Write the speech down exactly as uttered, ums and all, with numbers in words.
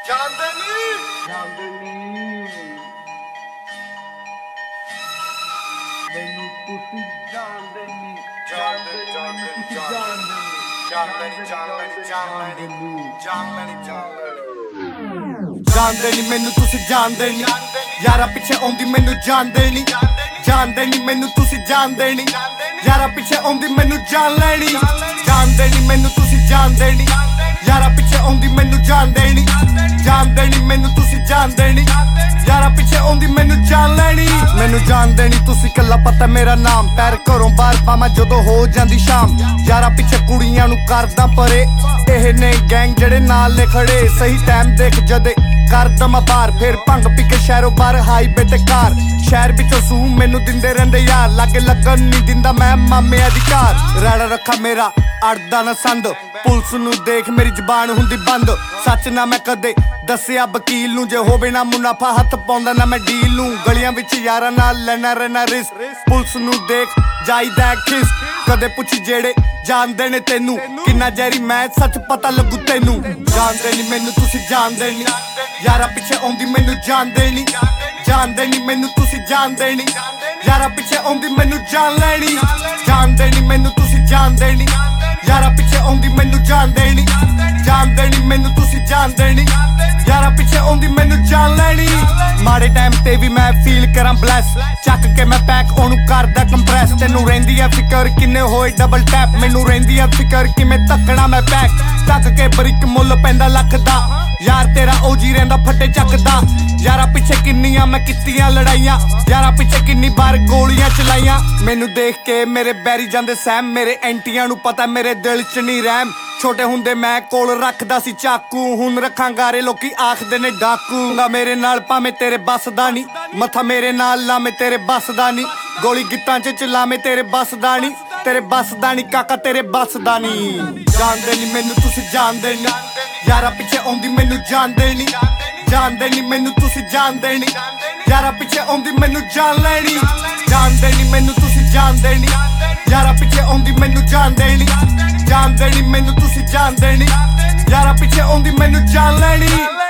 ਚਾਂਦਨੀ ਚਾਂਦਨੀ ਮੈਨੂੰ ਤੁਸੀਂ ਜਾਣਦੇ ਨਹੀਂ ਚਾਂਦਨੀ ਚਾਂਦਨੀ ਚਾਂਦਨੀ ਚਾਂਦਨੀ ਚਾਂਦਨੀ ਚਾਂਦਨੀ ਜਾਣਦੇ ਨੀ ਮੈਨੂੰ ਤੁਸੀਂ ਜਾਣਦੇ ਨੀ ਯਾਰਾ ਪਿੱਛੇ ਆਉਂਦੀ ਮੈਨੂੰ ਜਾਣਦੇ ਨੀ ਜਾਣਦੇ ਨੀ ਮੈਨੂੰ ਤੁਸੀਂ ਜਾਣਦੇ ਨੀ ਯਾਰਾ ਪਿੱਛੇ ਆਉਂਦੀ ਮੈਨੂੰ ਜਾਣ ਲੈਣੀ ਜਾਣਦੇ ਨੀ ਮੈਨੂੰ ਤੁਸੀਂ ਜਾਣਦੇ ਨੀ ਯਾਰਾ ਪਿੱਛੇ ਆਉਂਦੀ ਮੈਨੂੰ ਜਾਣਦੇ ਨੀ ਜਾਣਦੇ ਨੀ ਮੈਨੂੰ ਤੁਸੀਂ ਜਾਣਦੇ ਨੀ ਯਾਰਾ ਪਿੱਛੇ ਆਉਂਦੀ ਮੈਨੂੰ ਜਾਣ ਲੈਣੀ ਮੈਨੂੰ ਜਾਣਦੇ ਨੀ ਤੁਸੀਂ ਕੱਲਾ ਪਤਾ ਮੇਰਾ ਨਾਮ ਪੈਰ ਘਰੋਂ ਬਾਹਰ ਪਾਵਾਂ ਜਦੋਂ ਹੋ ਜਾਂਦੀ ਸ਼ਾਮ ਯਾਰਾ ਪਿੱਛੇ ਕੁੜੀਆਂ ਨੂੰ ਕਰਦਾ ਪਰੇ ਇਹ ਨੇ ਗੈਂਗ ਜਿਹੜੇ ਨਾਲ ਨੇ ਖੜੇ ਸਹੀ ਟਾਈਮ ਦੇਖ ਜਦੇ ਕਰ ਦਮਾ ਬਾਹਰ ਫਿਰ ਭੰਗ ਪੀ ਕੇ ਸ਼ਹਿਰੋਂ ਬਾਹਰ ਹਾਈਵੇ ਤੇ ਕਾਰ ਸ਼ਹਿਰ ਵਿੱਚੋਂ ਸੂ ਮੈਨੂੰ ਦਿੰਦੇ ਰਹਿੰਦੇ ਯਾਰ ਲਾਗੇ ਲੱਗਣ ਨਹੀਂ ਦਿੰਦਾ ਮੈਂ ਮਾਮੇ ਅਧਿਕਾਰ ਰਾੜਾ ਰੱਖਾ ਮੇਰਾ ਅੜਦਾ ਨਾ ਸੰਦ ਪੁਲਿਸ ਨੂੰ ਦੇਖ ਮੇਰੀ ਜ਼ਬਾਨ ਹੁੰਦੀ ਬੰਦ ਸੱਚ ਨਾ ਮੈਂ ਕਦੇ ਦੱਸਿਆ ਵਕੀਲ ਨੂੰ ਜੇ ਹੋਵੇ ਨਾ ਮੁਨਾਫਾ ਹੱਥ ਪਾਉਂਦਾ ਨਾ ਮੈਂ ਡੀਲ ਨੂੰ ਗਲੀਆਂ ਵਿੱਚ ਯਾਰਾਂ ਨਾਲ ਲੈਣਾ ਰਹਿਣਾ ਰਿਸਕ ਪੁਲਿਸ ਨੂੰ ਦੇਖ ਜਾਈਦਾ ਖਿਸ ਕਦੇ ਪੁੱਛੀ ਜਿਹੜੇ ਜਾਣਦੇ ਨੇ ਤੈਨੂੰ ਕਿੰਨਾ ਜ਼ਹਿਰੀ ਮੈਂ ਸੱਚ ਪਤਾ ਲੱਗੂ ਤੈਨੂੰ ਜਾਣਦੇ ਨਹੀਂ ਮੈਨੂੰ ਤੁਸੀਂ ਜਾਣਦੇ ਨਹੀਂ ਯਾਰਾ ਪਿੱਛੇ ਆਉਂਦੀ ਮੈਨੂੰ ਜਾਣਦੇ ਨਹੀਂ ਜਾਣਦੇ ਨਹੀਂ ਮੈਨੂੰ ਤੁਸੀਂ ਜਾਣਦੇ ਨਹੀਂ ਯਾਰਾ ਪਿੱਛੇ ਆਉਂਦੀ ਮੈਨੂੰ ਜਾਣ ਲੈਣੀ ਜਾਣਦੇ ਨਹੀਂ ਮੈਨੂੰ ਤੁਸੀਂ ਜਾਣਦੇ ਨਹੀਂ ਯਾਰਾ ਪਿੱਛੇ ਆਉਂਦੀ ਮੈਨੂੰ ਜਾਣਦੇ ਨਹੀਂ ਜਾਣਦੇ ਨਹੀਂ ਮੈਨੂੰ ਤੁਸੀਂ ਜਾਣਦੇ ਨਹੀਂ ਯਾਰਾ ਪਿੱਛੇ ਆਉਂਦੀ ਮੈਨੂੰ ਜਾਣ ਲੈਣੀ ਮਾੜੇ ਟਾਈਮ ਤੇ ਵੀ ਮੈਂ ਫੀਲ ਕਰਾਂ ਬਲੈਸ ਚੱਕ ਕੇ ਮੈਂ ਪੈਕ ਉਹਨੂੰ ਕਰਦਾ ਕੰਪਰੈਸ ਤੈਨੂੰ ਰਹਿੰਦੀ ਆ ਫਿਕਰ ਕਿੰਨੇ ਹੋਏ ਡਬਲ ਟੈਪ ਮੈਨੂੰ ਰਹਿੰਦੀ ਆ ਫਿਕਰ ਕਿਵੇਂ ਧੱਕਣਾ ਮੈਂ ਪੈਕ ਧੱਕ ਕੇ ਬਰਿਕ ਮੁੱਲ ਪੈਂਦਾ ਲੱਖ ਦਾ ਯਾਰ ਤੇਰਾ ਓਜੀ ਰਹਿੰਦਾ ਫੱਟੇ ਚੱਕਦਾ ਯਾਰਾ ਪਿੱਛੇ ਕਿੰਨੀਆਂ ਮੈਂ ਕੀਤੀਆਂ ਲੜਾਈਆਂ ਯਾਰਾ ਪਿੱਛੇ ਕਿੰਨੀ ਵਾਰ ਗੋਲੀਆਂ ਚਲਾਈਆਂ ਮੈਨੂੰ ਦੇਖ ਕੇ ਮੇਰੇ ਬੈਰੀ ਜਾਂਦੇ ਸਹਿਮ ਮੇਰੇ ਐਂਟੀਆਂ ਨੂੰ ਪਤਾ ਮੇਰੇ ਦਿਲ 'ਚ ਨਹੀਂ ਰਹਿਮ ਛੋਟੇ ਹੁੰਦੇ ਮੈਂ ਕੋਲ ਰੱਖਦਾ ਸੀ ਚਾਕੂ ਹੁਣ ਰੱਖਾਂ ਗਾਰੇ ਲੋਕੀ ਆਖਦੇ ਨੇ ਡਾਕੂ ਨਾ ਮੇਰੇ ਨਾਲ ਭਾਵੇਂ ਤੇਰੇ ਬੱਸ ਦਾ ਨਹੀਂ ਮੱਥਾ ਮੇਰੇ ਨਾਲ ਲਾਵੇਂ ਤੇਰੇ ਬੱਸ ਦਾ ਨਹੀਂ ਗੋਲੀ ਗਿੱਟਾਂ 'ਚ ਚਲਾਵੇਂ ਤੇਰੇ ਬੱਸ ਦਾ ਨਹੀਂ ਤੇਰੇ ਬੱਸ ਦਾ ਨਹੀਂ ਕਾਕਾ ਤੇਰੇ ਬੱਸ ਦਾ ਨਹੀਂ ਜਾਣਦੇ ਨਹੀਂ ਮੈਨੂੰ ਤੁਸੀਂ ਜਾਣਦੇ ਨਹੀਂ ਯਾਰਾ ਪਿੱਛੇ ਆਉਂਦੀ ਮੈਨੂੰ ਜਾਣਦੇ ਨਹੀਂ ਜਾਣਦੇ ਨਹੀਂ ਮੈਨੂੰ ਤੁਸੀਂ ਜਾਣਦੇ ਨਹੀਂ ਯਾਰਾ ਪਿੱਛੇ ਆਉਂਦੀ ਮੈਨੂੰ ਜਾਣ ਲੈਣੀ ਜਾਣਦੇ ਨਹੀਂ ਮੈਨੂੰ ਤੁਸੀਂ ਜਾਣਦੇ ਨਹੀਂ ਯਾਰਾ ਪਿੱਛੇ ਆਉਂਦੀ ਮੈਨੂੰ ਜਾਣਦੇ ਨਹੀਂ ਜਾਣਦੇ ਨਹੀਂ ਮੈਨੂੰ ਤੁਸੀਂ ਜਾਣਦੇ ਨਹੀਂ ਯਾਰਾ ਪਿੱਛੇ ਆਉਂਦੀ ਮੈਨੂੰ ਜਾਣ ਲੈਣੀ